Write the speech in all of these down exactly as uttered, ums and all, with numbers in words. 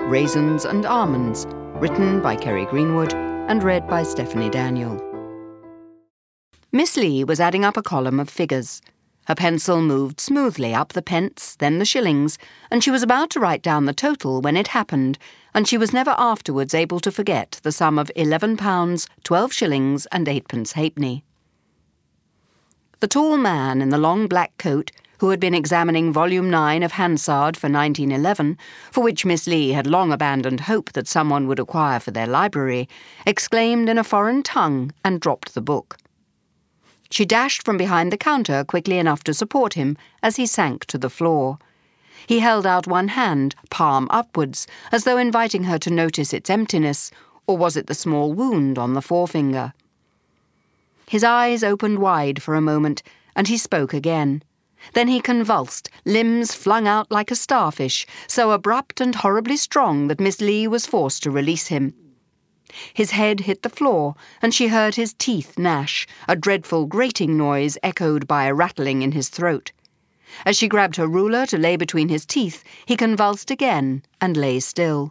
Raisins and Almonds, written by Kerry Greenwood and read by Stephanie Daniel. Miss Lee was adding up a column of figures. Her pencil moved smoothly up the pence, then the shillings, and she was about to write down the total when it happened, and she was never afterwards able to forget the sum of eleven pounds, twelve shillings and eightpence halfpenny. The tall man in the long black coat, who had been examining Volume nine of Hansard for nineteen eleven, for which Miss Lee had long abandoned hope that someone would acquire for their library, exclaimed in a foreign tongue and dropped the book. She dashed from behind the counter quickly enough to support him as he sank to the floor. He held out one hand, palm upwards, as though inviting her to notice its emptiness, or was it the small wound on the forefinger? His eyes opened wide for a moment, and he spoke again. Then he convulsed, limbs flung out like a starfish, so abrupt and horribly strong that Miss Lee was forced to release him. His head hit the floor, and she heard his teeth gnash, a dreadful grating noise echoed by a rattling in his throat. As she grabbed her ruler to lay between his teeth, he convulsed again and lay still.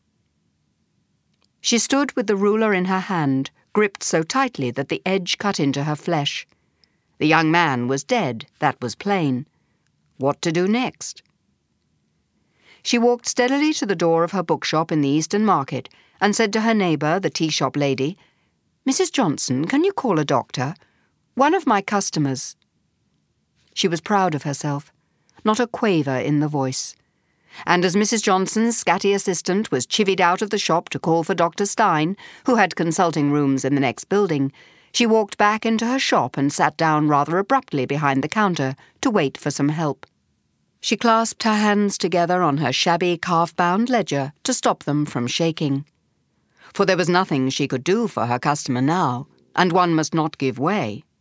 She stood with the ruler in her hand, gripped so tightly that the edge cut into her flesh. The young man was dead, that was plain. What to do next? She walked steadily to the door of her bookshop in the Eastern Market and said to her neighbour, the tea-shop lady, "Missus Johnson, can you call a doctor? One of my customers." She was proud of herself, not a quaver in the voice. And as Missus Johnson's scatty assistant was chivied out of the shop to call for Doctor Stein, who had consulting rooms in the next building, she walked back into her shop and sat down rather abruptly behind the counter to wait for some help. She clasped her hands together on her shabby calf-bound ledger to stop them from shaking. For there was nothing she could do for her customer now, and one must not give way.